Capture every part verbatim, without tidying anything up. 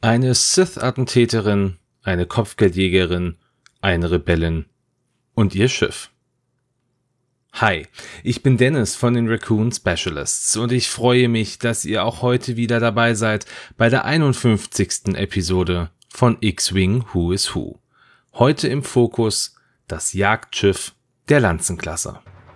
Eine Sith-Attentäterin, eine Kopfgeldjägerin, eine Rebellin und ihr Schiff. Hi, ich bin Dennis von den Raccoon Specialists und ich freue mich, dass ihr auch heute wieder dabei seid bei der einundfünfzigsten Episode von X-Wing Who is Who. Heute im Fokus das Jagdschiff der Lanzenklasse.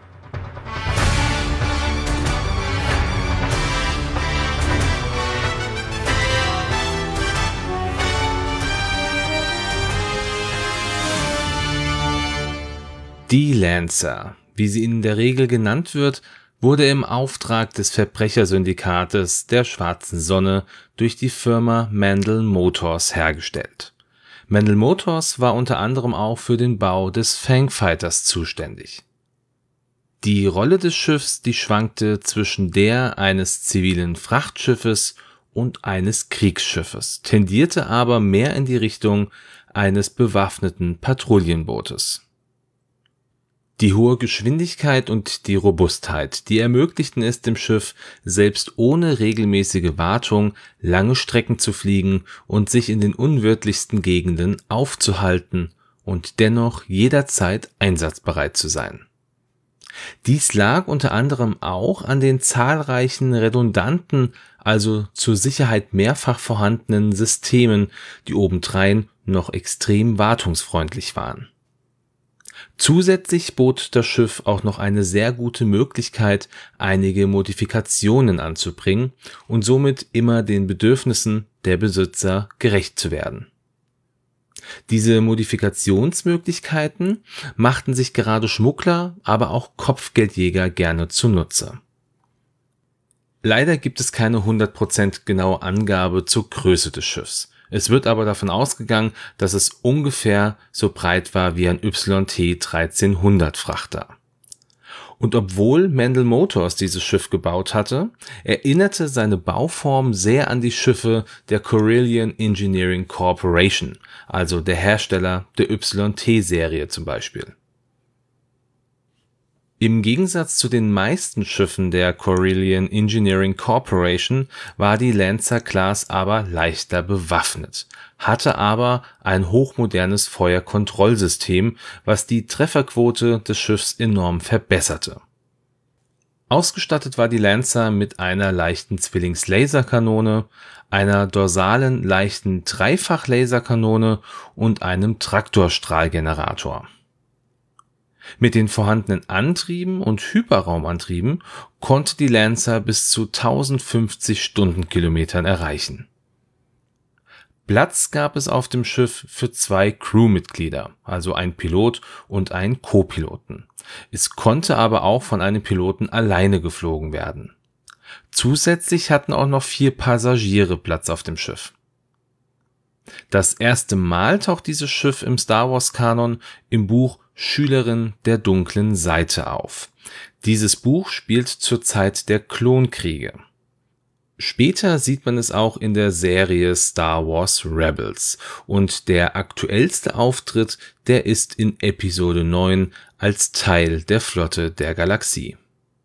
Die Lancer, wie sie in der Regel genannt wird, wurde im Auftrag des Verbrechersyndikates der Schwarzen Sonne durch die Firma Mandel Motors hergestellt. Mandel Motors war unter anderem auch für den Bau des Fangfighters zuständig. Die Rolle des Schiffs, die schwankte zwischen der eines zivilen Frachtschiffes und eines Kriegsschiffes, tendierte aber mehr in die Richtung eines bewaffneten Patrouillenbootes. Die hohe Geschwindigkeit und die Robustheit, die ermöglichten es dem Schiff, selbst ohne regelmäßige Wartung lange Strecken zu fliegen und sich in den unwirtlichsten Gegenden aufzuhalten und dennoch jederzeit einsatzbereit zu sein. Dies lag unter anderem auch an den zahlreichen redundanten, also zur Sicherheit mehrfach vorhandenen Systemen, die obendrein noch extrem wartungsfreundlich waren. Zusätzlich bot das Schiff auch noch eine sehr gute Möglichkeit, einige Modifikationen anzubringen und somit immer den Bedürfnissen der Besitzer gerecht zu werden. Diese Modifikationsmöglichkeiten machten sich gerade Schmuggler, aber auch Kopfgeldjäger gerne zunutze. Leider gibt es keine hundert Prozent genaue Angabe zur Größe des Schiffs. Es wird aber davon ausgegangen, dass es ungefähr so breit war wie ein Y T dreizehnhundert Frachter. Und obwohl Mandel Motors dieses Schiff gebaut hatte, erinnerte seine Bauform sehr an die Schiffe der Corellian Engineering Corporation, also der Hersteller der Y T-Serie zum Beispiel. Im Gegensatz zu den meisten Schiffen der Corellian Engineering Corporation war die Lancer Class aber leichter bewaffnet, hatte aber ein hochmodernes Feuerkontrollsystem, was die Trefferquote des Schiffs enorm verbesserte. Ausgestattet war die Lancer mit einer leichten Zwillings-Laserkanone, einer dorsalen leichten Dreifach-Laserkanone und einem Traktorstrahlgenerator. Mit den vorhandenen Antrieben und Hyperraumantrieben konnte die Lancer bis zu tausendfünfzig Stundenkilometern erreichen. Platz gab es auf dem Schiff für zwei Crewmitglieder, also ein Pilot und einen Co-Piloten. Es konnte aber auch von einem Piloten alleine geflogen werden. Zusätzlich hatten auch noch vier Passagiere Platz auf dem Schiff. Das erste Mal taucht dieses Schiff im Star Wars Kanon im Buch Schülerin der dunklen Seite auf. Dieses Buch spielt zur Zeit der Klonkriege. Später sieht man es auch in der Serie Star Wars Rebels und der aktuellste Auftritt, der ist in Episode neun als Teil der Flotte der Galaxie.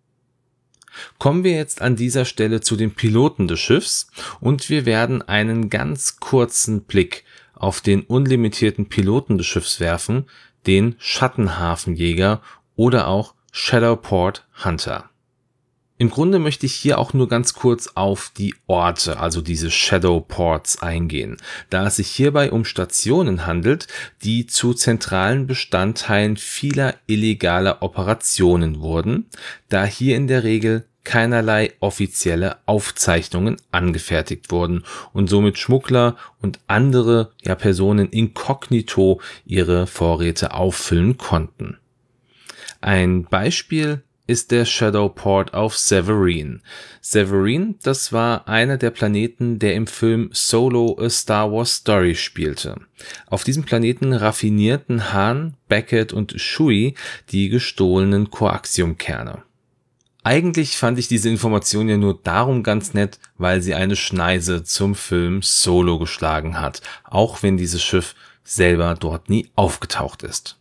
Kommen wir jetzt an dieser Stelle zu den Piloten des Schiffs und wir werden einen ganz kurzen Blick auf den unlimitierten Piloten des Schiffs werfen, den Schattenhafenjäger oder auch Shadowport Hunter. Im Grunde möchte ich hier auch nur ganz kurz auf die Orte, also diese Shadowports, eingehen, da es sich hierbei um Stationen handelt, die zu zentralen Bestandteilen vieler illegaler Operationen wurden, da hier in der Regel keinerlei offizielle Aufzeichnungen angefertigt wurden und somit Schmuggler und andere ja, Personen inkognito ihre Vorräte auffüllen konnten. Ein Beispiel ist der Shadowport auf Severine. Severine, das war einer der Planeten, der im Film Solo: A Star Wars Story spielte. Auf diesem Planeten raffinierten Han, Beckett und Chewie die gestohlenen Koaxiumkerne. Eigentlich fand ich diese Information ja nur darum ganz nett, weil sie eine Schneise zum Film Solo geschlagen hat, auch wenn dieses Schiff selber dort nie aufgetaucht ist.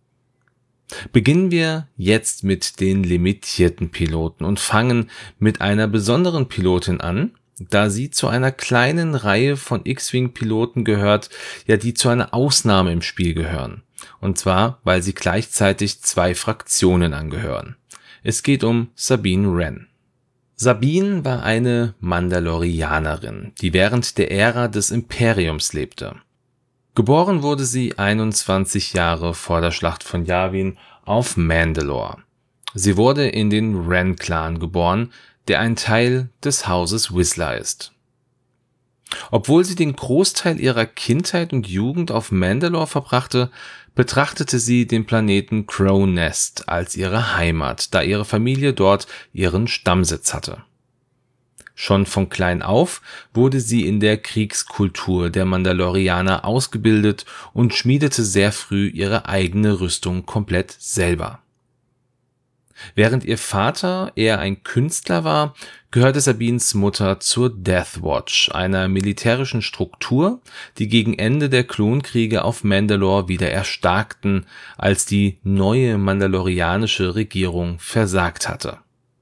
Beginnen wir jetzt mit den limitierten Piloten und fangen mit einer besonderen Pilotin an, da sie zu einer kleinen Reihe von X-Wing-Piloten gehört, ja, die zu einer Ausnahme im Spiel gehören. Und zwar, weil sie gleichzeitig zwei Fraktionen angehören. Es geht um Sabine Wren. Sabine war eine Mandalorianerin, die während der Ära des Imperiums lebte. Geboren wurde sie einundzwanzig Jahre vor der Schlacht von Yavin auf Mandalore. Sie wurde in den Wren-Clan geboren, der ein Teil des Hauses Whistler ist. Obwohl sie den Großteil ihrer Kindheit und Jugend auf Mandalore verbrachte, betrachtete sie den Planeten Crow Nest als ihre Heimat, da ihre Familie dort ihren Stammsitz hatte. Schon von klein auf wurde sie in der Kriegskultur der Mandalorianer ausgebildet und schmiedete sehr früh ihre eigene Rüstung komplett selber. Während ihr Vater eher ein Künstler war, gehörte Sabines Mutter zur Death Watch, einer militärischen Struktur, die gegen Ende der Klonkriege auf Mandalore wieder erstarkten, als die neue mandalorianische Regierung versagt hatte.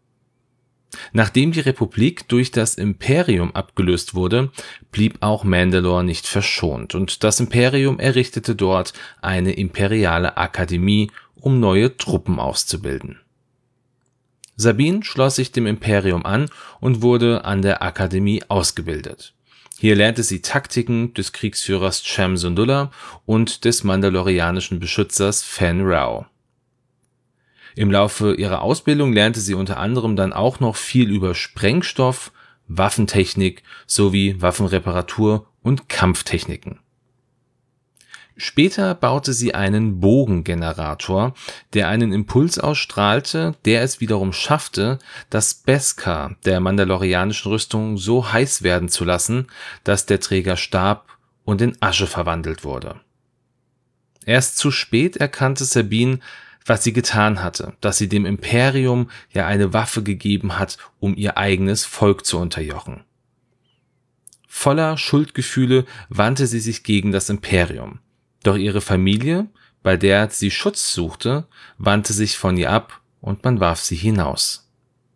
Nachdem die Republik durch das Imperium abgelöst wurde, blieb auch Mandalore nicht verschont und das Imperium errichtete dort eine imperiale Akademie, um neue Truppen auszubilden. Sabine schloss sich dem Imperium an und wurde an der Akademie ausgebildet. Hier lernte sie Taktiken des Kriegsführers Cham Syndulla und des mandalorianischen Beschützers Fenn Rau. Im Laufe ihrer Ausbildung lernte sie unter anderem dann auch noch viel über Sprengstoff, Waffentechnik sowie Waffenreparatur und Kampftechniken. Später baute sie einen Bogengenerator, der einen Impuls ausstrahlte, der es wiederum schaffte, das Beskar der mandalorianischen Rüstung so heiß werden zu lassen, dass der Träger starb und in Asche verwandelt wurde. Erst zu spät erkannte Sabine, was sie getan hatte, dass sie dem Imperium ja eine Waffe gegeben hat, um ihr eigenes Volk zu unterjochen. Voller Schuldgefühle wandte sie sich gegen das Imperium. Doch ihre Familie, bei der sie Schutz suchte, wandte sich von ihr ab und man warf sie hinaus.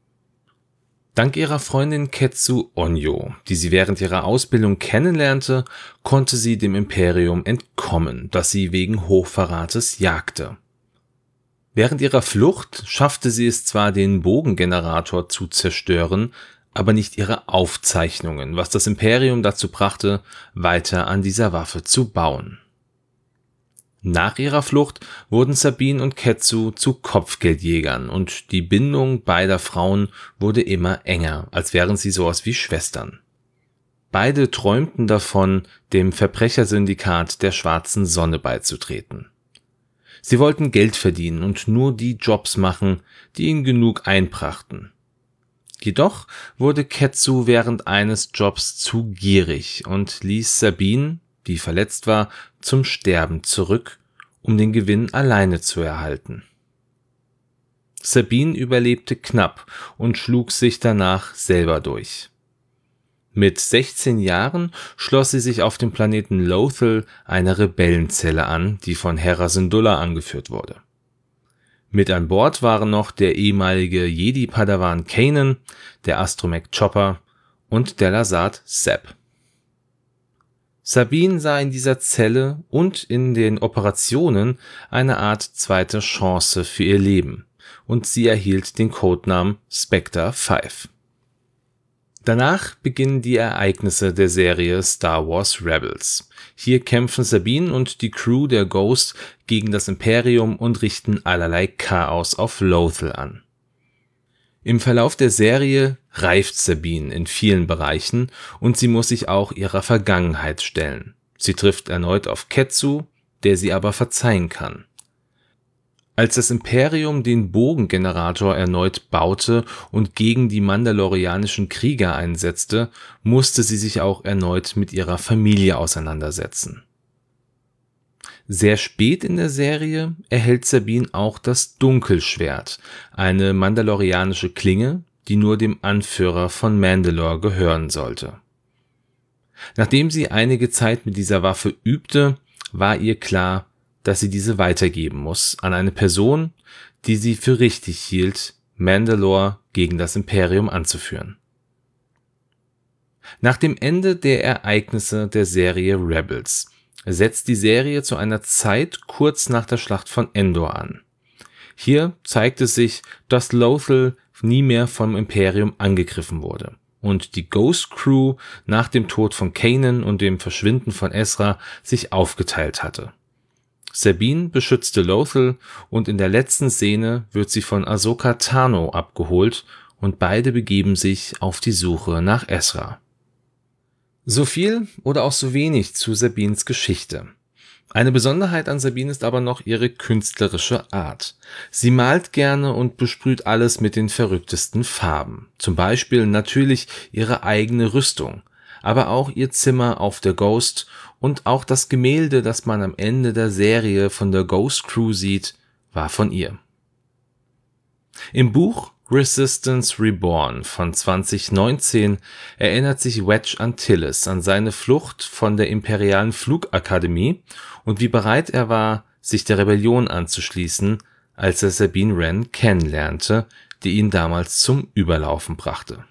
Dank ihrer Freundin Ketsu Onyo, die sie während ihrer Ausbildung kennenlernte, konnte sie dem Imperium entkommen, das sie wegen Hochverrates jagte. Während ihrer Flucht schaffte sie es zwar, den Bogengenerator zu zerstören, aber nicht ihre Aufzeichnungen, was das Imperium dazu brachte, weiter an dieser Waffe zu bauen. Nach ihrer Flucht wurden Sabine und Ketsu zu Kopfgeldjägern und die Bindung beider Frauen wurde immer enger, als wären sie sowas wie Schwestern. Beide träumten davon, dem Verbrechersyndikat der Schwarzen Sonne beizutreten. Sie wollten Geld verdienen und nur die Jobs machen, die ihnen genug einbrachten. Jedoch wurde Ketsu während eines Jobs zu gierig und ließ Sabine, die verletzt war, zum Sterben zurück, um den Gewinn alleine zu erhalten. Sabine überlebte knapp und schlug sich danach selber durch. Mit sechzehn Jahren schloss sie sich auf dem Planeten Lothal einer Rebellenzelle an, die von Hera Syndulla angeführt wurde. Mit an Bord waren noch der ehemalige Jedi-Padawan Kanan, der Astromech Chopper und der Lasat Sepp. Sabine sah in dieser Zelle und in den Operationen eine Art zweite Chance für ihr Leben und sie erhielt den Codenamen Spectre fünf. Danach beginnen die Ereignisse der Serie Star Wars Rebels. Hier kämpfen Sabine und die Crew der Ghost gegen das Imperium und richten allerlei Chaos auf Lothal an. Im Verlauf der Serie reift Sabine in vielen Bereichen und sie muss sich auch ihrer Vergangenheit stellen. Sie trifft erneut auf Ketsu, der sie aber verzeihen kann. Als das Imperium den Bogengenerator erneut baute und gegen die mandalorianischen Krieger einsetzte, musste sie sich auch erneut mit ihrer Familie auseinandersetzen. Sehr spät in der Serie erhält Sabine auch das Dunkelschwert, eine mandalorianische Klinge, die nur dem Anführer von Mandalore gehören sollte. Nachdem sie einige Zeit mit dieser Waffe übte, war ihr klar, dass sie diese weitergeben muss an eine Person, die sie für richtig hielt, Mandalore gegen das Imperium anzuführen. Nach dem Ende der Ereignisse der Serie Rebels setzt die Serie zu einer Zeit kurz nach der Schlacht von Endor an. Hier zeigt es sich, dass Lothal nie mehr vom Imperium angegriffen wurde und die Ghost Crew nach dem Tod von Kanan und dem Verschwinden von Ezra sich aufgeteilt hatte. Sabine beschützte Lothal und in der letzten Szene wird sie von Ahsoka Tano abgeholt und beide begeben sich auf die Suche nach Ezra. So viel oder auch so wenig zu Sabines Geschichte. Eine Besonderheit an Sabine ist aber noch ihre künstlerische Art. Sie malt gerne und besprüht alles mit den verrücktesten Farben. Zum Beispiel natürlich ihre eigene Rüstung, aber auch ihr Zimmer auf der Ghost und auch das Gemälde, das man am Ende der Serie von der Ghost Crew sieht, war von ihr. Im Buch Resistance Reborn von zwanzig neunzehn erinnert sich Wedge Antilles an seine Flucht von der Imperialen Flugakademie und wie bereit er war, sich der Rebellion anzuschließen, als er Sabine Wren kennenlernte, die ihn damals zum Überlaufen brachte.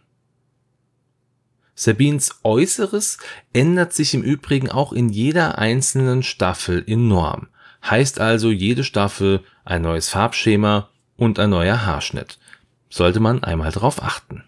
Sabines Äußeres ändert sich im Übrigen auch in jeder einzelnen Staffel enorm. Heißt also jede Staffel ein neues Farbschema und ein neuer Haarschnitt. Sollte man einmal drauf achten.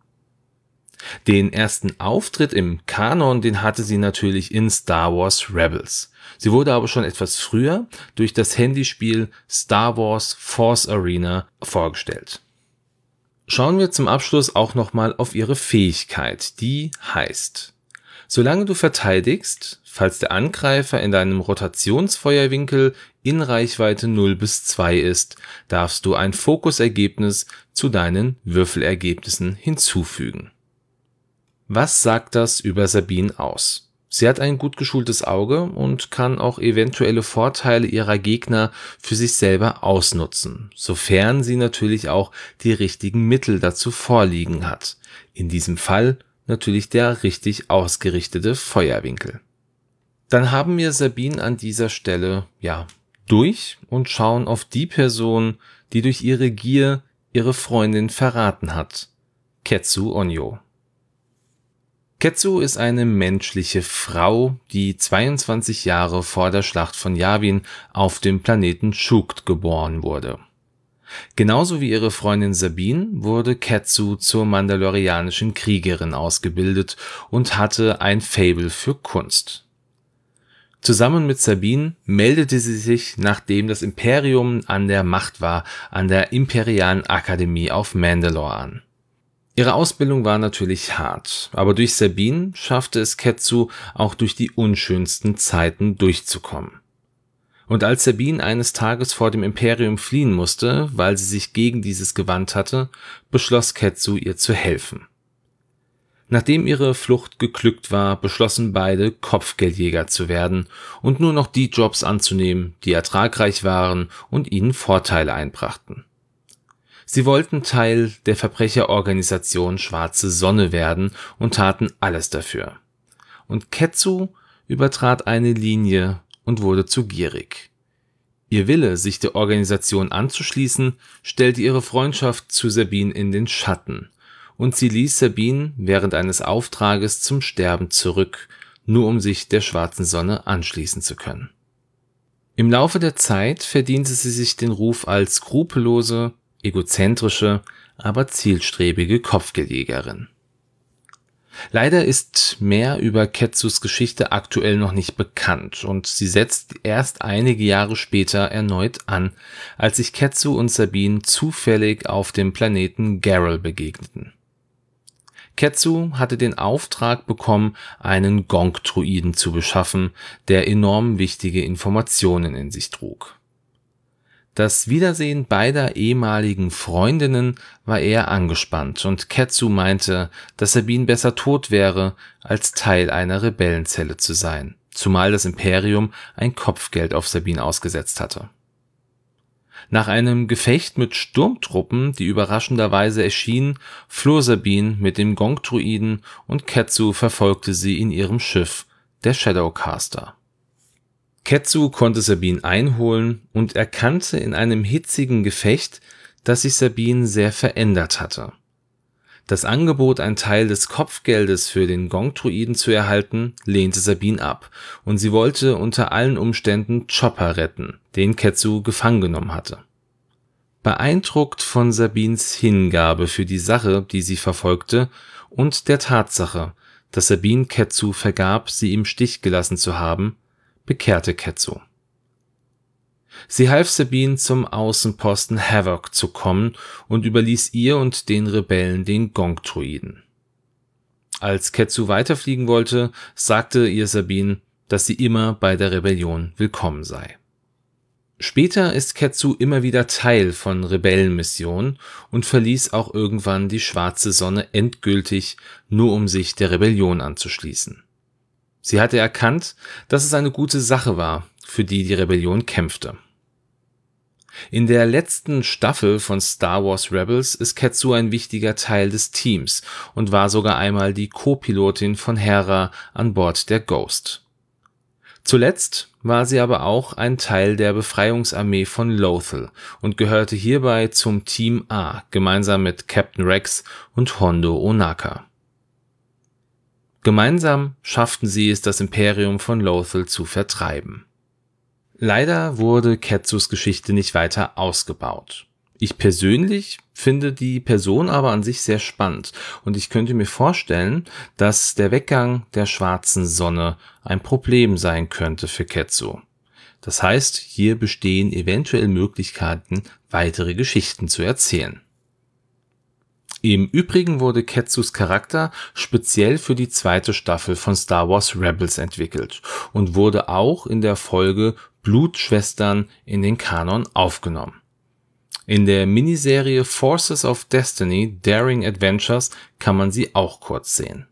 Den ersten Auftritt im Kanon, den hatte sie natürlich in Star Wars Rebels. Sie wurde aber schon etwas früher durch das Handyspiel Star Wars Force Arena vorgestellt. Schauen wir zum Abschluss auch nochmal auf ihre Fähigkeit, die heißt: Solange du verteidigst, falls der Angreifer in deinem Rotationsfeuerwinkel in Reichweite null bis zwei ist, darfst du ein Fokusergebnis zu deinen Würfelergebnissen hinzufügen. Was sagt das über Sabine aus? Sie hat ein gut geschultes Auge und kann auch eventuelle Vorteile ihrer Gegner für sich selber ausnutzen, sofern sie natürlich auch die richtigen Mittel dazu vorliegen hat. In diesem Fall natürlich der richtig ausgerichtete Feuerwinkel. Dann haben wir Sabine an dieser Stelle, ja, durch und schauen auf die Person, die durch ihre Gier ihre Freundin verraten hat. Ketsu Onyo. Ketsu ist eine menschliche Frau, die zweiundzwanzig Jahre vor der Schlacht von Yavin auf dem Planeten Shukt geboren wurde. Genauso wie ihre Freundin Sabine wurde Ketsu zur mandalorianischen Kriegerin ausgebildet und hatte ein Faible für Kunst. Zusammen mit Sabine meldete sie sich, nachdem das Imperium an der Macht war, an der Imperialen Akademie auf Mandalore an. Ihre Ausbildung war natürlich hart, aber durch Sabine schaffte es Ketsu auch durch die unschönsten Zeiten durchzukommen. Und als Sabine eines Tages vor dem Imperium fliehen musste, weil sie sich gegen dieses gewandt hatte, beschloss Ketsu, ihr zu helfen. Nachdem ihre Flucht geglückt war, beschlossen beide, Kopfgeldjäger zu werden und nur noch die Jobs anzunehmen, die ertragreich waren und ihnen Vorteile einbrachten. Sie wollten Teil der Verbrecherorganisation Schwarze Sonne werden und taten alles dafür. Und Ketsu übertrat eine Linie und wurde zu gierig. Ihr Wille, sich der Organisation anzuschließen, stellte ihre Freundschaft zu Sabine in den Schatten, und sie ließ Sabine während eines Auftrages zum Sterben zurück, nur um sich der Schwarzen Sonne anschließen zu können. Im Laufe der Zeit verdiente sie sich den Ruf als skrupellose, egozentrische, aber zielstrebige Kopfgeldjägerin. Leider ist mehr über Ketsus Geschichte aktuell noch nicht bekannt und sie setzt erst einige Jahre später erneut an, als sich Ketsu und Sabine zufällig auf dem Planeten Garrel begegneten. Ketsu hatte den Auftrag bekommen, einen Gonk-Druiden zu beschaffen, der enorm wichtige Informationen in sich trug. Das Wiedersehen beider ehemaligen Freundinnen war eher angespannt und Ketsu meinte, dass Sabine besser tot wäre, als Teil einer Rebellenzelle zu sein, zumal das Imperium ein Kopfgeld auf Sabine ausgesetzt hatte. Nach einem Gefecht mit Sturmtruppen, die überraschenderweise erschienen, floh Sabine mit dem Gonk-Druiden und Ketsu verfolgte sie in ihrem Schiff, der Shadowcaster. Ketsu konnte Sabine einholen und erkannte in einem hitzigen Gefecht, dass sich Sabine sehr verändert hatte. Das Angebot, einen Teil des Kopfgeldes für den Gonk-Droiden zu erhalten, lehnte Sabine ab, und sie wollte unter allen Umständen Chopper retten, den Ketsu gefangen genommen hatte. Beeindruckt von Sabines Hingabe für die Sache, die sie verfolgte, und der Tatsache, dass Sabine Ketsu vergab, sie im Stich gelassen zu haben, bekehrte Ketsu. Sie half Sabine, zum Außenposten Havoc zu kommen und überließ ihr und den Rebellen den Gonk-Droiden. Als Ketsu weiterfliegen wollte, sagte ihr Sabine, dass sie immer bei der Rebellion willkommen sei. Später ist Ketsu immer wieder Teil von Rebellenmissionen und verließ auch irgendwann die Schwarze Sonne endgültig, nur um sich der Rebellion anzuschließen. Sie hatte erkannt, dass es eine gute Sache war, für die die Rebellion kämpfte. In der letzten Staffel von Star Wars Rebels ist Ketsu ein wichtiger Teil des Teams und war sogar einmal die Co-Pilotin von Hera an Bord der Ghost. Zuletzt war sie aber auch ein Teil der Befreiungsarmee von Lothal und gehörte hierbei zum Team A, gemeinsam mit Captain Rex und Hondo Ohnaka. Gemeinsam schafften sie es, das Imperium von Lothal zu vertreiben. Leider wurde Ketsus Geschichte nicht weiter ausgebaut. Ich persönlich finde die Person aber an sich sehr spannend und ich könnte mir vorstellen, dass der Weggang der Schwarzen Sonne ein Problem sein könnte für Ketsu. Das heißt, hier bestehen eventuell Möglichkeiten, weitere Geschichten zu erzählen. Im Übrigen wurde Ketsus Charakter speziell für die zweite Staffel von Star Wars Rebels entwickelt und wurde auch in der Folge Blutschwestern in den Kanon aufgenommen. In der Miniserie Forces of Destiny Daring Adventures kann man sie auch kurz sehen.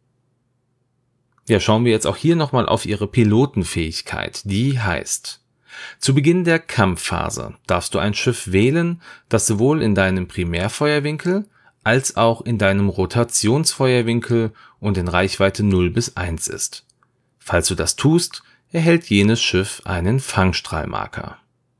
Ja, schauen wir jetzt auch hier nochmal auf ihre Pilotenfähigkeit. Die heißt: Zu Beginn der Kampfphase darfst du ein Schiff wählen, das sowohl in deinem Primärfeuerwinkel als auch in deinem Rotationsfeuerwinkel und in Reichweite null bis eins ist. Falls du das tust, erhält jenes Schiff einen Fangstrahlmarker.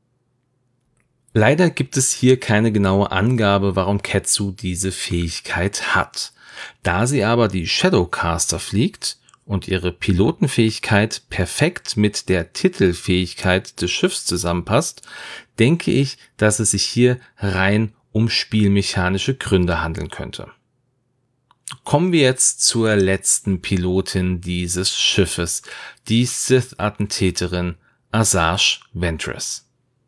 Leider gibt es hier keine genaue Angabe, warum Ketsu diese Fähigkeit hat. Da sie aber die Shadowcaster fliegt und ihre Pilotenfähigkeit perfekt mit der Titelfähigkeit des Schiffs zusammenpasst, denke ich, dass es sich hier rein um spielmechanische Gründe handeln könnte. Kommen wir jetzt zur letzten Pilotin dieses Schiffes, die Sith-Attentäterin Asajj Ventress.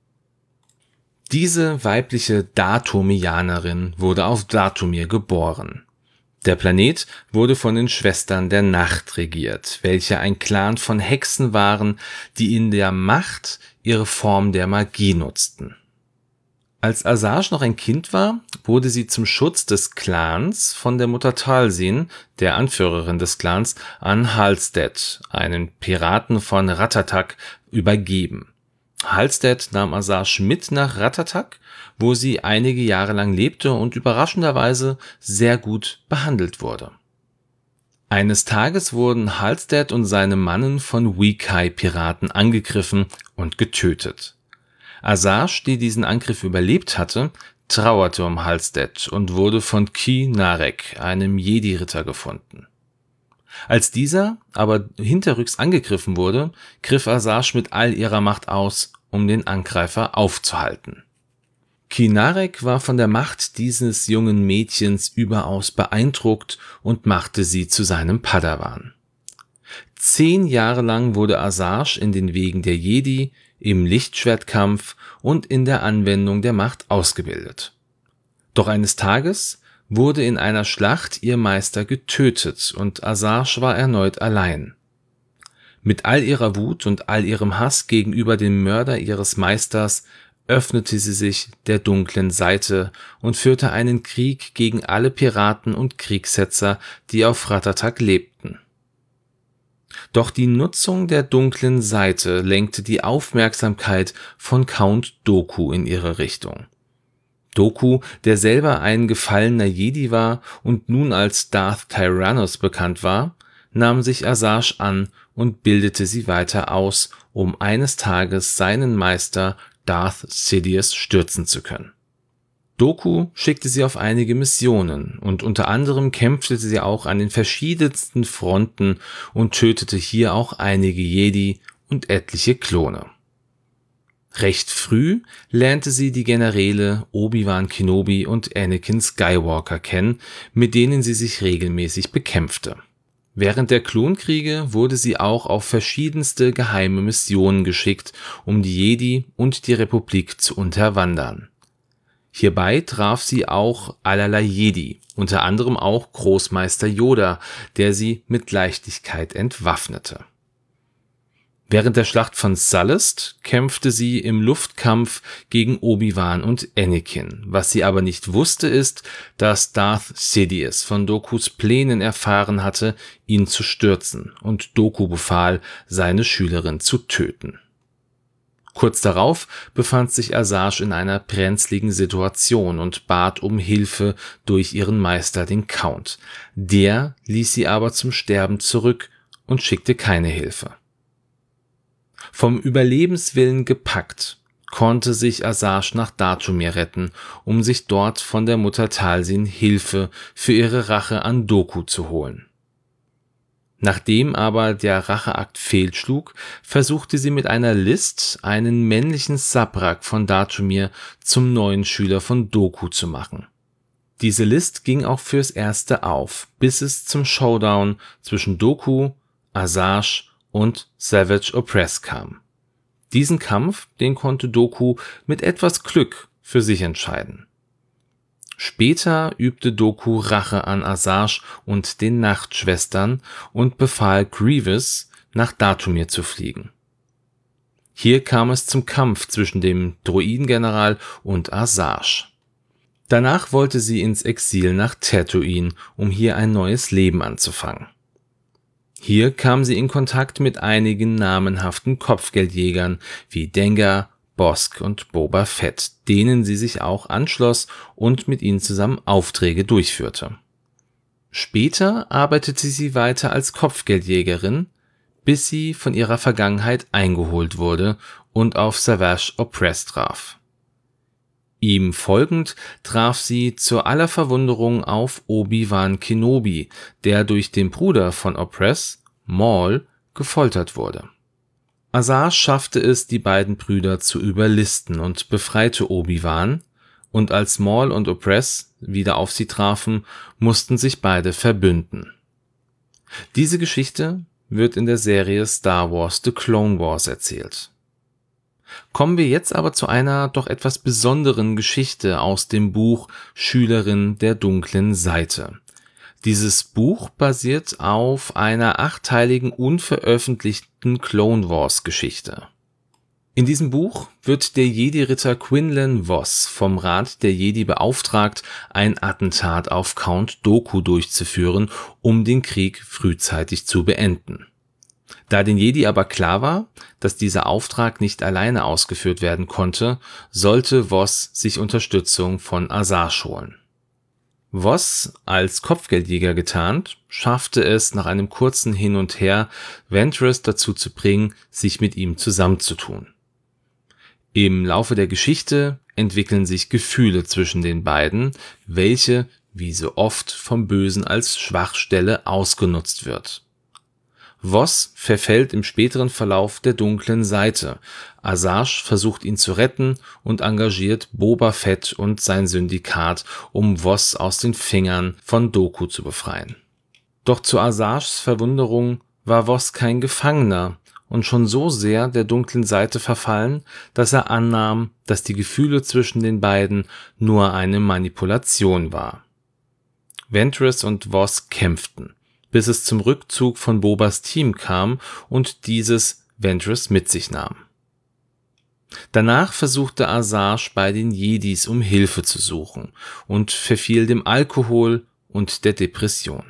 Diese weibliche Dathomirianerin wurde auf Dathomir geboren. Der Planet wurde von den Schwestern der Nacht regiert, welche ein Clan von Hexen waren, die in der Macht ihre Form der Magie nutzten. Als Asajj noch ein Kind war, wurde sie zum Schutz des Clans von der Mutter Talzin, der Anführerin des Clans, an Halstead, einen Piraten von Ratatak, übergeben. Halstead nahm Asajj mit nach Ratatak, wo sie einige Jahre lang lebte und überraschenderweise sehr gut behandelt wurde. Eines Tages wurden Halstead und seine Mannen von Weekai-Piraten angegriffen und getötet. Asajj, die diesen Angriff überlebt hatte, trauerte um Halstead und wurde von Ki Narek, einem Jedi-Ritter, gefunden. Als dieser aber hinterrücks angegriffen wurde, griff Asajj mit all ihrer Macht aus, um den Angreifer aufzuhalten. Ki Narek war von der Macht dieses jungen Mädchens überaus beeindruckt und machte sie zu seinem Padawan. Zehn Jahre lang wurde Asajj in den Wegen der Jedi, im Lichtschwertkampf und in der Anwendung der Macht ausgebildet. Doch eines Tages wurde in einer Schlacht ihr Meister getötet und Asajj war erneut allein. Mit all ihrer Wut und all ihrem Hass gegenüber dem Mörder ihres Meisters öffnete sie sich der dunklen Seite und führte einen Krieg gegen alle Piraten und Kriegshetzer, die auf Ratatak lebten. Doch die Nutzung der dunklen Seite lenkte die Aufmerksamkeit von Count Dooku in ihre Richtung. Dooku, der selber ein gefallener Jedi war und nun als Darth Tyrannus bekannt war, nahm sich Asajj an und bildete sie weiter aus, um eines Tages seinen Meister Darth Sidious stürzen zu können. Dooku schickte sie auf einige Missionen und unter anderem kämpfte sie auch an den verschiedensten Fronten und tötete hier auch einige Jedi und etliche Klone. Recht früh lernte sie die Generäle Obi-Wan Kenobi und Anakin Skywalker kennen, mit denen sie sich regelmäßig bekämpfte. Während der Klonkriege wurde sie auch auf verschiedenste geheime Missionen geschickt, um die Jedi und die Republik zu unterwandern. Hierbei traf sie auch allerlei Jedi, unter anderem auch Großmeister Yoda, der sie mit Leichtigkeit entwaffnete. Während der Schlacht von Sullust kämpfte sie im Luftkampf gegen Obi-Wan und Anakin. Was sie aber nicht wusste, ist, dass Darth Sidious von Dokus Plänen erfahren hatte, ihn zu stürzen, und Doku befahl, seine Schülerin zu töten. Kurz darauf befand sich Asajj in einer brenzligen Situation und bat um Hilfe durch ihren Meister, den Count. Der ließ sie aber zum Sterben zurück und schickte keine Hilfe. Vom Überlebenswillen gepackt, konnte sich Asajj nach Dathomir retten, um sich dort von der Mutter Talsin Hilfe für ihre Rache an Doku zu holen. Nachdem aber der Racheakt fehlschlug, versuchte sie mit einer List, einen männlichen Sabrak von Dathomir zum neuen Schüler von Doku zu machen. Diese List ging auch fürs Erste auf, bis es zum Showdown zwischen Doku, Asajj und Savage Opress kam. Diesen Kampf, den konnte Doku mit etwas Glück für sich entscheiden. Später übte Doku Rache an Asajj und den Nachtschwestern und befahl Grievous, nach Dathomir zu fliegen. Hier kam es zum Kampf zwischen dem Droidengeneral und Asajj. Danach wollte sie ins Exil nach Tatooine, um hier ein neues Leben anzufangen. Hier kam sie in Kontakt mit einigen namenhaften Kopfgeldjägern wie Dengar, Bossk und Boba Fett, denen sie sich auch anschloss und mit ihnen zusammen Aufträge durchführte. Später arbeitete sie weiter als Kopfgeldjägerin, bis sie von ihrer Vergangenheit eingeholt wurde und auf Savage Opress traf. Ihm folgend traf sie zu aller Verwunderung auf Obi-Wan Kenobi, der durch den Bruder von Opress, Maul, gefoltert wurde. Asajj schaffte es, die beiden Brüder zu überlisten und befreite Obi-Wan, und als Maul und Opress wieder auf sie trafen, mussten sich beide verbünden. Diese Geschichte wird in der Serie Star Wars The Clone Wars erzählt. Kommen wir jetzt aber zu einer doch etwas besonderen Geschichte aus dem Buch Schülerin der dunklen Seite. Dieses Buch basiert auf einer achtteiligen unveröffentlichten Clone Wars Geschichte. In diesem Buch wird der Jedi-Ritter Quinlan Vos vom Rat der Jedi beauftragt, ein Attentat auf Count Dooku durchzuführen, um den Krieg frühzeitig zu beenden. Da den Jedi aber klar war, dass dieser Auftrag nicht alleine ausgeführt werden konnte, sollte Vos sich Unterstützung von Asajj holen. Vos, als Kopfgeldjäger getarnt, schaffte es nach einem kurzen Hin und Her, Ventress dazu zu bringen, sich mit ihm zusammenzutun. Im Laufe der Geschichte entwickeln sich Gefühle zwischen den beiden, welche, wie so oft, vom Bösen als Schwachstelle ausgenutzt wird. Vos verfällt im späteren Verlauf der dunklen Seite. Asajj versucht ihn zu retten und engagiert Boba Fett und sein Syndikat, um Vos aus den Fingern von Dooku zu befreien. Doch zu Asajjs Verwunderung war Vos kein Gefangener und schon so sehr der dunklen Seite verfallen, dass er annahm, dass die Gefühle zwischen den beiden nur eine Manipulation war. Ventress und Vos kämpften, bis es zum Rückzug von Bobas Team kam und dieses Ventress mit sich nahm. Danach versuchte Asajj bei den Jedis um Hilfe zu suchen und verfiel dem Alkohol und der Depression.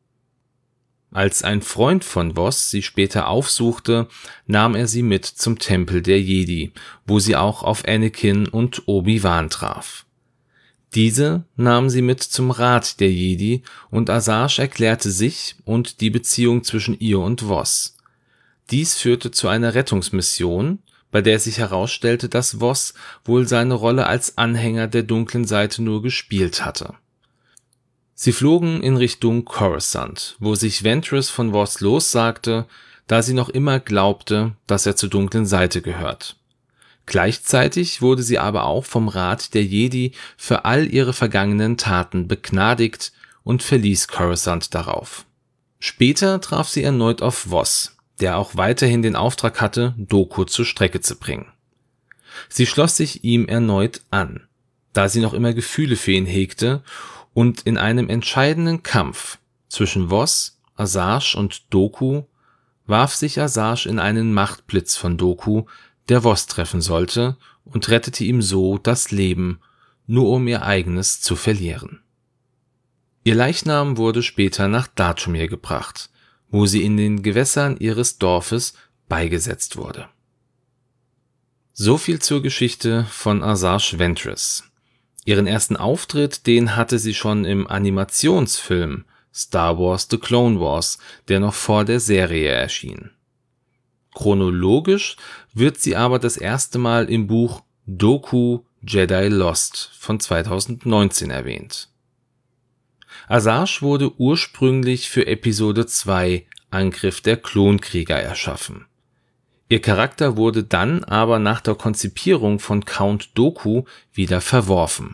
Als ein Freund von Vos sie später aufsuchte, nahm er sie mit zum Tempel der Jedi, wo sie auch auf Anakin und Obi-Wan traf. Diese nahmen sie mit zum Rat der Jedi und Asajj erklärte sich und die Beziehung zwischen ihr und Vos. Dies führte zu einer Rettungsmission, bei der sich herausstellte, dass Voss wohl seine Rolle als Anhänger der dunklen Seite nur gespielt hatte. Sie flogen in Richtung Coruscant, wo sich Ventress von Voss lossagte, da sie noch immer glaubte, dass er zur dunklen Seite gehört. Gleichzeitig wurde sie aber auch vom Rat der Jedi für all ihre vergangenen Taten begnadigt und verließ Coruscant darauf. Später traf sie erneut auf Voss, der auch weiterhin den Auftrag hatte, Dooku zur Strecke zu bringen. Sie schloss sich ihm erneut an, da sie noch immer Gefühle für ihn hegte, und in einem entscheidenden Kampf zwischen Voss, Asajj und Dooku warf sich Asajj in einen Machtblitz von Dooku, der Voss treffen sollte, und rettete ihm so das Leben, nur um ihr eigenes zu verlieren. Ihr Leichnam wurde später nach Dathomir gebracht, wo sie in den Gewässern ihres Dorfes beigesetzt wurde. So viel zur Geschichte von Asajj Ventress. Ihren ersten Auftritt, den hatte sie schon im Animationsfilm Star Wars The Clone Wars, der noch vor der Serie erschien. Chronologisch wird sie aber das erste Mal im Buch Dooku Jedi Lost von zweitausendneunzehn erwähnt. Asajj wurde ursprünglich für Episode zwei Angriff der Klonkrieger erschaffen. Ihr Charakter wurde dann aber nach der Konzipierung von Count Dooku wieder verworfen.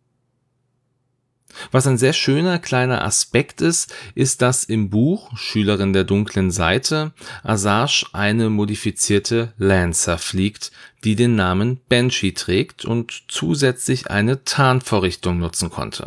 Was ein sehr schöner kleiner Aspekt ist, ist, dass im Buch Schülerin der dunklen Seite Asajj eine modifizierte Lancer fliegt, die den Namen Banshee trägt und zusätzlich eine Tarnvorrichtung nutzen konnte.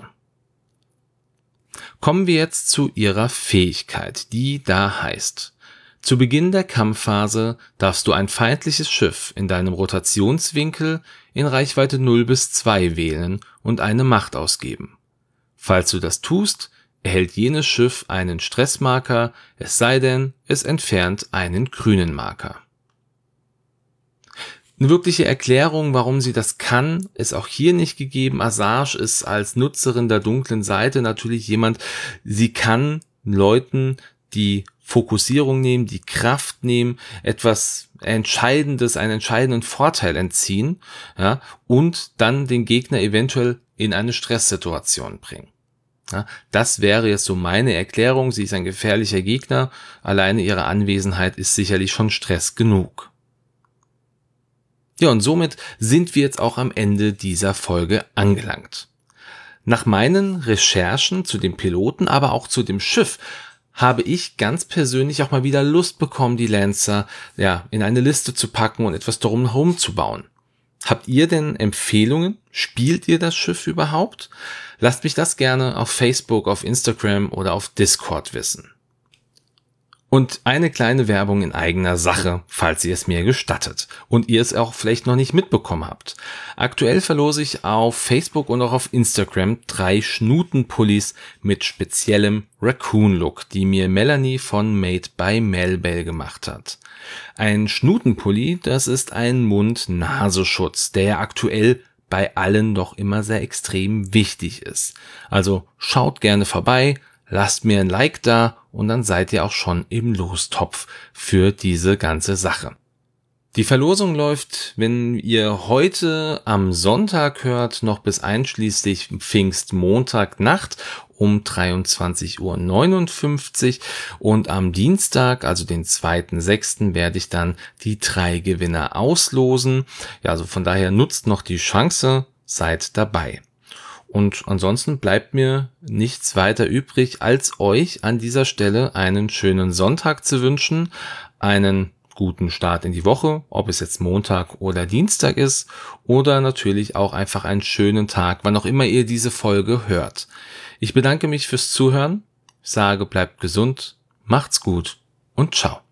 Kommen wir jetzt zu ihrer Fähigkeit, die da heißt: Zu Beginn der Kampfphase darfst du ein feindliches Schiff in deinem Rotationswinkel in Reichweite null bis zwei wählen und eine Macht ausgeben. Falls du das tust, erhält jenes Schiff einen Stressmarker, es sei denn, es entfernt einen grünen Marker. Eine wirkliche Erklärung, warum sie das kann, ist auch hier nicht gegeben. Asajj ist als Nutzerin der dunklen Seite natürlich jemand, sie kann Leuten die Fokussierung nehmen, die Kraft nehmen, etwas Entscheidendes, einen entscheidenden Vorteil entziehen, ja, und dann den Gegner eventuell in eine Stresssituation bringen. Ja, das wäre jetzt so meine Erklärung. Sie ist ein gefährlicher Gegner. Alleine ihre Anwesenheit ist sicherlich schon Stress genug. Ja, und somit sind wir jetzt auch am Ende dieser Folge angelangt. Nach meinen Recherchen zu dem Piloten, aber auch zu dem Schiff, habe ich ganz persönlich auch mal wieder Lust bekommen, die Lancer ja in eine Liste zu packen und etwas darum herum zu bauen. Habt ihr denn Empfehlungen? Spielt ihr das Schiff überhaupt? Lasst mich das gerne auf Facebook, auf Instagram oder auf Discord wissen. Und eine kleine Werbung in eigener Sache, falls ihr es mir gestattet und ihr es auch vielleicht noch nicht mitbekommen habt. Aktuell verlose ich auf Facebook und auch auf Instagram drei Schnutenpullis mit speziellem Raccoon-Look, die mir Melanie von Made by Melbell gemacht hat. Ein Schnutenpulli, das ist ein Mund-Nasenschutz, der ja aktuell bei allen doch immer sehr extrem wichtig ist. Also schaut gerne vorbei, lasst mir ein Like da und dann seid ihr auch schon im Lostopf für diese ganze Sache. Die Verlosung läuft, wenn ihr heute am Sonntag hört, noch bis einschließlich Pfingstmontagnacht um dreiundzwanzig Uhr neunundfünfzig und am Dienstag, also den zweiten sechsten werde ich dann die drei Gewinner auslosen. Ja, also von daher nutzt noch die Chance, seid dabei. Und ansonsten bleibt mir nichts weiter übrig, als euch an dieser Stelle einen schönen Sonntag zu wünschen, einen guten Start in die Woche, ob es jetzt Montag oder Dienstag ist, oder natürlich auch einfach einen schönen Tag, wann auch immer ihr diese Folge hört. Ich bedanke mich fürs Zuhören, sage bleibt gesund, macht's gut und ciao.